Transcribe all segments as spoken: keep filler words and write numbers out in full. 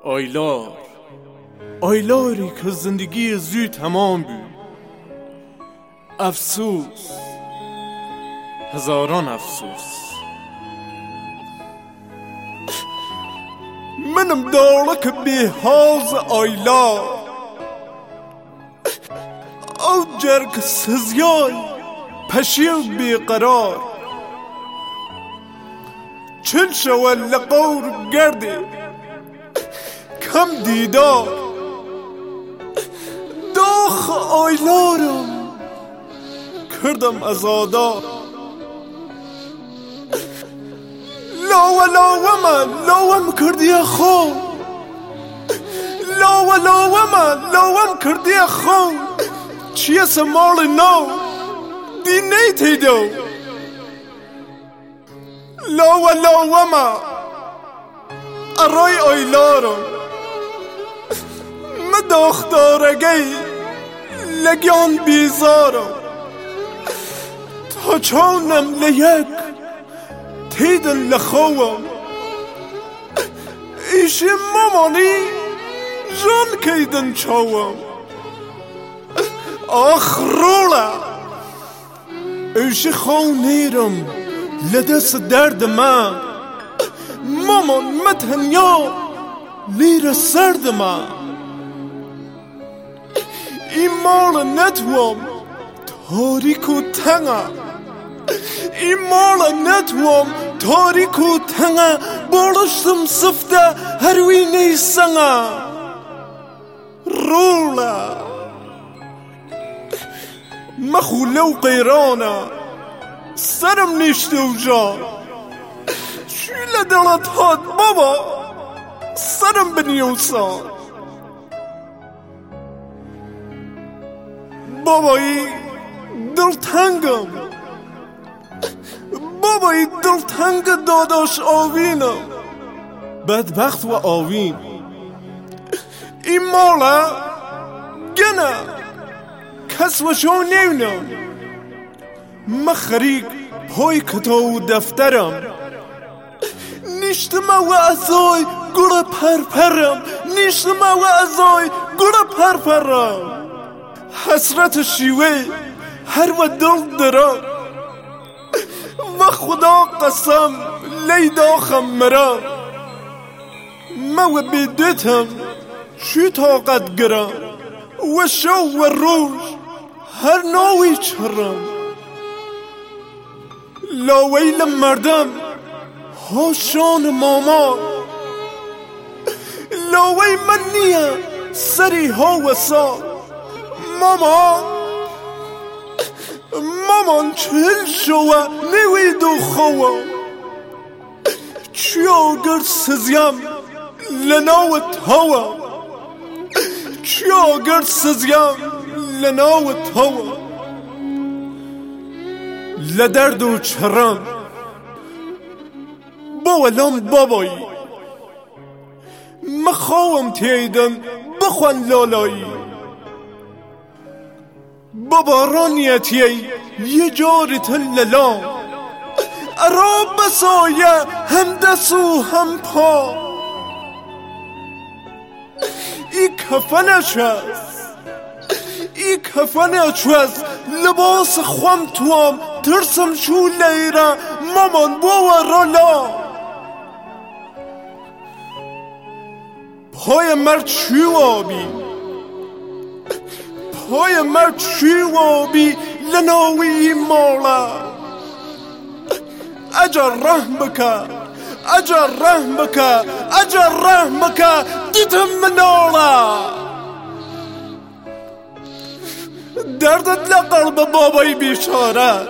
آیلار آیلاری که زندگی زی تمام بود. افسوس، هزاران افسوس. منم دارک بیهاز آیلار او جرک سزیای پشیو بیقرار. چل شوال لقور گرده کم دیدار. داخ آیلارم کردم ازادار. لاو لاوم لاوم کردی خو لاو لاوم لاوم کردی خو. چیه سمال نو دی نیتی دو. لاو لاوم ارای آیلارم مداختارگی لگیان بیزارم. تا چونم لیک تیدن لخوام. ایشی مامانی جان کیدن چوام. آخ رولا ایشی خونیرم لدست درد من. مامان متنیا لیر سرد من. این مال نتوام تاریک و تنگا. این مال نتوام تاریک و تنگا. بارشتم سفته هروی نیسنگا. رولا مخوله و قیرانا سرم نیشته و جان. شیل دلت هاد بابا سرم بنیوسان. بابایی دلتنگم. بابایی دلتنگ داداش آوینم. بدبخت و آوین. این مالا گنه کس و شو نیونم. مخریق پای کتاب دفترم. نیشتم و ازای گره پرپرم. نیشتم و ازای گره پرپرم. حسرت شیوه هر و دل درم. و خدا قسم لیداخم مرم. مو بیدتم چی طاقت گرم. و شو و روش هر نوی چرم. لاویل مردم هاشان ماما. لاوی من نیه سری ها و سا. ماما مامان چل شوه نیوی دو خواه. چیا گر سزیم لناوت هوا. چیا گر سزیم لناوت هوا. لدرد و چرم باولام بابایی. مخواهم تیدن بخوان لالایی. بابا رانیتی یه جاری تللا. ارا بسایه هم دسو هم پا. ای کفنش هست ای کفنش هست. لباس خوام توام ترسم شو لیره مامان بوا رالا. پای مرد چی وابی پای مرد چی وابی لناوی مالا. اجر رحم بکه اجر رحم بکه اجر رحم بکه دیتم منالا. دردت لقلب بابای بیچاره.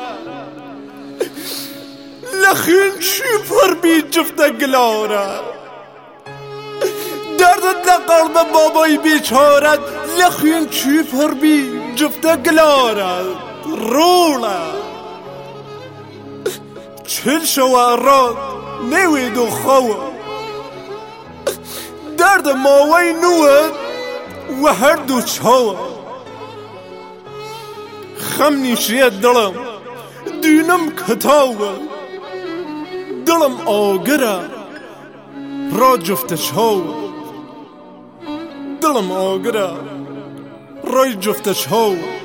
لخین چی پر بی جفت گلاره. دردت لقلب بابای بیچاره. لخین چی پر بی جفت گلاره. رولا چل شوارات نیوی دو خواه. درد ماوی نوه و هر دو چاوه. خم نیشیه دلم دینم کتاوه. دلم آگره را جفتش ها دڵم ئاگرە ڕۆی جفتەش هەو